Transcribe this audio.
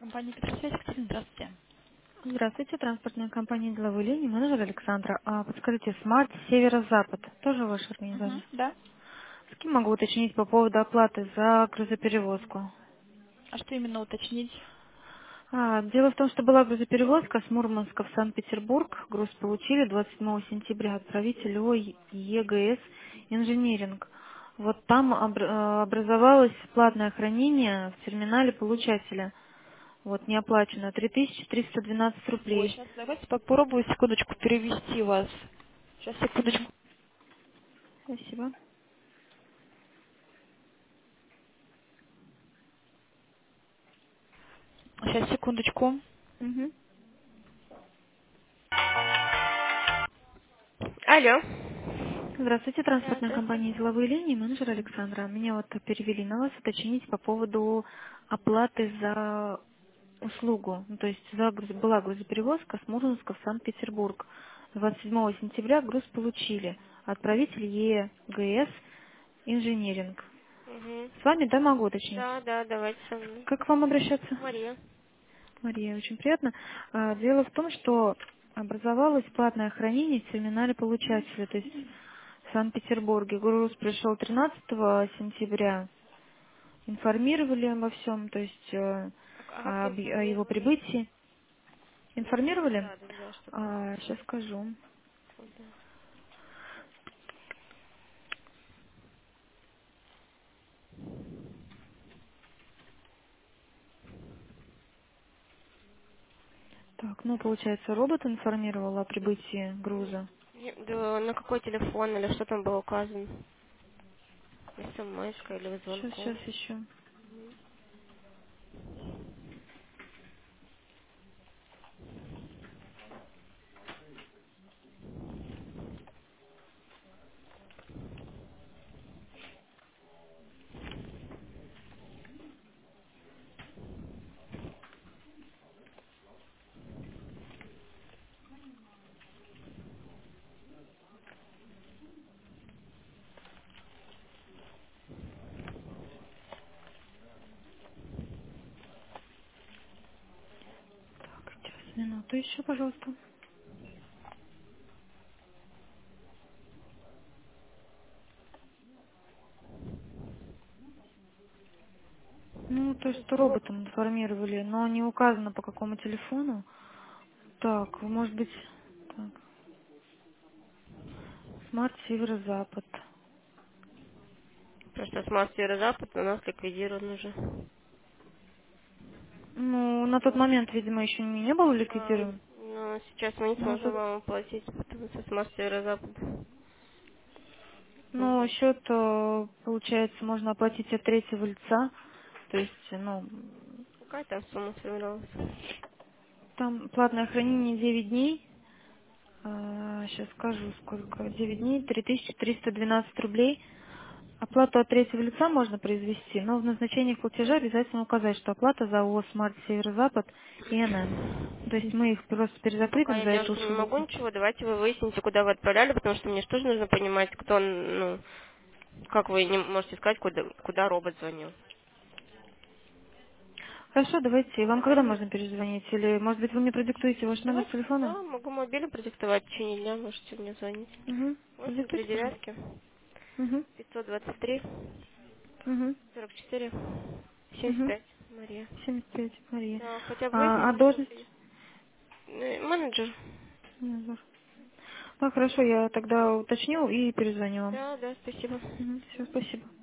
Компания Петросвязь, Екатерина, здравствуйте. Здравствуйте, транспортная компания «Деловые линии», менеджер Александра. Подскажите, «Смарт Северо-Запад» тоже ваша Угу, организация? да. С кем могу уточнить по поводу оплаты за грузоперевозку? А что именно уточнить? Дело в том, что была грузоперевозка с Мурманска в Санкт-Петербург. Груз получили 27 сентября. Отправитель ООО ЕГС «Инжиниринг». Вот там образовалось платное хранение в терминале получателя. Вот, неоплачено. 3312 Ой, рублей. сейчас давайте попробую секундочку перевести вас. Сейчас, Мгм. секундочку. Спасибо. Сейчас, секундочку. Мгм. Алло. Здравствуйте, Да, транспортная здравствуйте. компания «Деловые линии», менеджер Александра. Меня вот перевели на вас уточнить по поводу оплаты за услугу. Ну, то есть была грузоперевозка с Мурманска в Санкт-Петербург. 27 сентября груз получили. Отправитель ЕГС «Инжиниринг». Угу. С вами, да, могу уточнить? Да, да, давайте со мной. Как к вам обращаться? Мария. Мария, очень приятно. Дело в том, что образовалось платное хранение в терминале получателя, то есть в Санкт-Петербурге. Груз пришел 13 сентября. Информировали обо всем, то есть А как о его информировали? прибытии. Угу. Информировали? Да, да, да, что-то. Сейчас скажу. Да. Так, ну, получается, робот информировал о прибытии груза. Да, на какой телефон или что там было указано? СМС или Сейчас звонком? еще. Так, сейчас, минуту еще, пожалуйста. Ну, то есть роботом информировали, но не указано по какому телефону. Так, может быть, так, Смарт Северо-Запад. Просто смарт Северо-Запад у нас ликвидирован уже. Ну, на тот момент, видимо, еще не был ликвидирован. Но сейчас мы не Но сможем тут, вам оплатить, потому что смарт Северо-Запад. ну, счет, получается, можно оплатить от третьего лица. То есть, ну, Какая там сумма сформировалась? там платное хранение 9 дней. Сейчас скажу, сколько. 9 дней, 3312 рублей. Оплату от третьего лица можно произвести, но в назначении платежа обязательно указать, что оплата за ООО «Смарт Северо-Запад» и НН. То есть мы их просто Пока перезакрепим я за делать эту не услугу. могу ничего, давайте вы выясните, куда вы отправляли, потому что мне же тоже нужно понимать, кто, ну, как вы не можете сказать, куда робот звонил. Хорошо, давайте. И вам когда Давайте, можно перезвонить? Или, может быть, вы мне продиктуете ваш номер давайте, телефона? да, могу мобильно продиктовать в течение дня, можете мне звонить. Угу. Восемь три Продиктуйте, пожалуйста. девятки, Угу. 523, Угу. 44, Угу. 75, Мария. 75, Мария. Да, хотя бы выясните, что Должность? менеджер. Назар. Ну, хорошо, я тогда уточню и перезвоню вам. Да, да, спасибо. Все, спасибо.